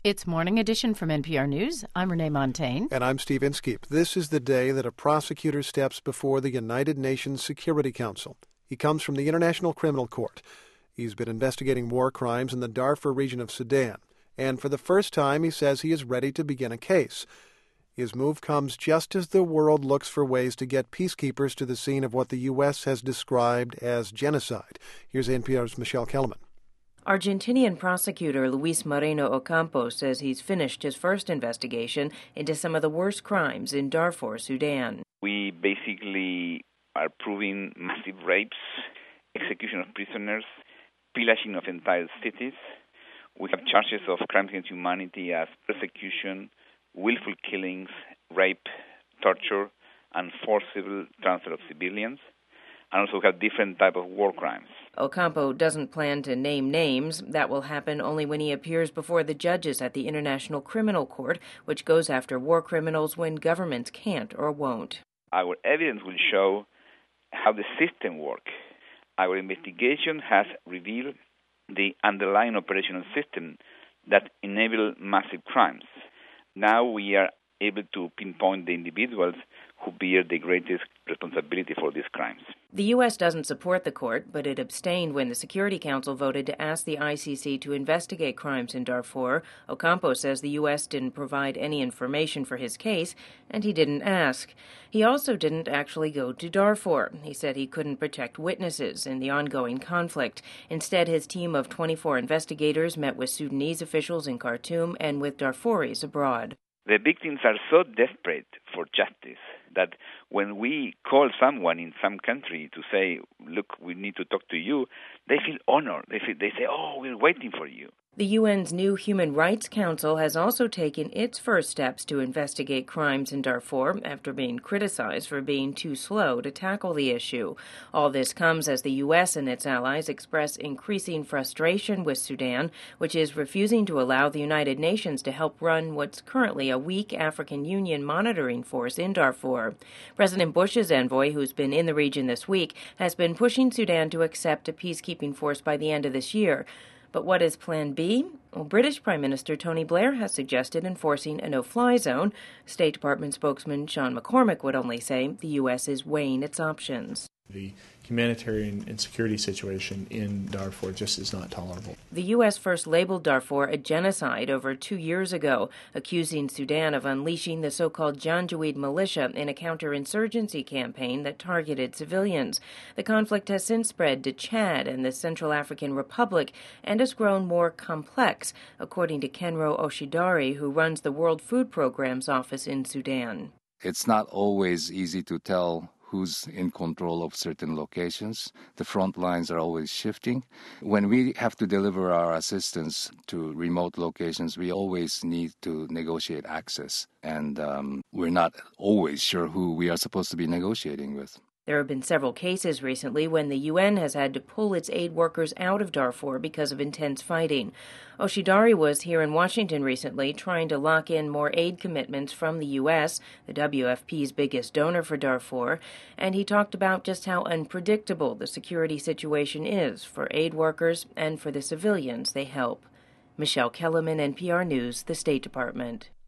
It's Morning Edition from NPR News. I'm Renee Montaigne. And I'm Steve Inskeep. This is the day that a prosecutor steps before the United Nations Security Council. He comes from the International Criminal Court. He's been investigating war crimes in the Darfur region of Sudan. And for the first time, he says he is ready to begin a case. His move comes just as the world looks for ways to get peacekeepers to the scene of what the U.S. has described as genocide. Here's NPR's Michelle Kellerman. Argentinian prosecutor Luis Moreno Ocampo says he's finished his first investigation into some of the worst crimes in Darfur, Sudan. We basically are proving massive rapes, execution of prisoners, pillaging of entire cities. We have charges of crimes against humanity as persecution, willful killings, rape, torture, and forcible transfer of civilians. And also have different type of war crimes. Ocampo doesn't plan to name names. That will happen only when he appears before the judges at the International Criminal Court, which goes after war criminals when governments can't or won't. Our evidence will show how the system works. Our investigation has revealed the underlying operational system that enable massive crimes. Now we are able to pinpoint the individuals who bear the greatest responsibility for these crimes. The U.S. doesn't support the court, but it abstained when the Security Council voted to ask the ICC to investigate crimes in Darfur. Ocampo says the U.S. didn't provide any information for his case, and he didn't ask. He also didn't actually go to Darfur. He said he couldn't protect witnesses in the ongoing conflict. Instead, his team of 24 investigators met with Sudanese officials in Khartoum and with Darfuris abroad. The victims are so desperate for justice that when we call someone in some country to say, look, we need to talk to you, they feel honored. They say, oh, we're waiting for you. The UN's new Human Rights Council has also taken its first steps to investigate crimes in Darfur after being criticized for being too slow to tackle the issue. All this comes as the U.S. and its allies express increasing frustration with Sudan, which is refusing to allow the United Nations to help run what's currently a weak African Union monitoring force in Darfur. President Bush's envoy, who's been in the region this week, has been pushing Sudan to accept a peacekeeping force by the end of this year. But what is Plan B? Well, British Prime Minister Tony Blair has suggested enforcing a no-fly zone. State Department spokesman Sean McCormick would only say the U.S. is weighing its options. The humanitarian and security situation in Darfur just is not tolerable. The U.S. first labeled Darfur a genocide over 2 years ago, accusing Sudan of unleashing the so-called Janjaweed militia in a counterinsurgency campaign that targeted civilians. The conflict has since spread to Chad and the Central African Republic and has grown more complex, according to Kenro Oshidari, who runs the World Food Programme's office in Sudan. It's not always easy to tell who's in control of certain locations. The front lines are always shifting. When we have to deliver our assistance to remote locations, we always need to negotiate access. And we're not always sure who we are supposed to be negotiating with. There have been several cases recently when the UN has had to pull its aid workers out of Darfur because of intense fighting. Oshidari was here in Washington recently trying to lock in more aid commitments from the U.S., the WFP's biggest donor for Darfur, and he talked about just how unpredictable the security situation is for aid workers and for the civilians they help. Michelle Kellerman, NPR News, the State Department.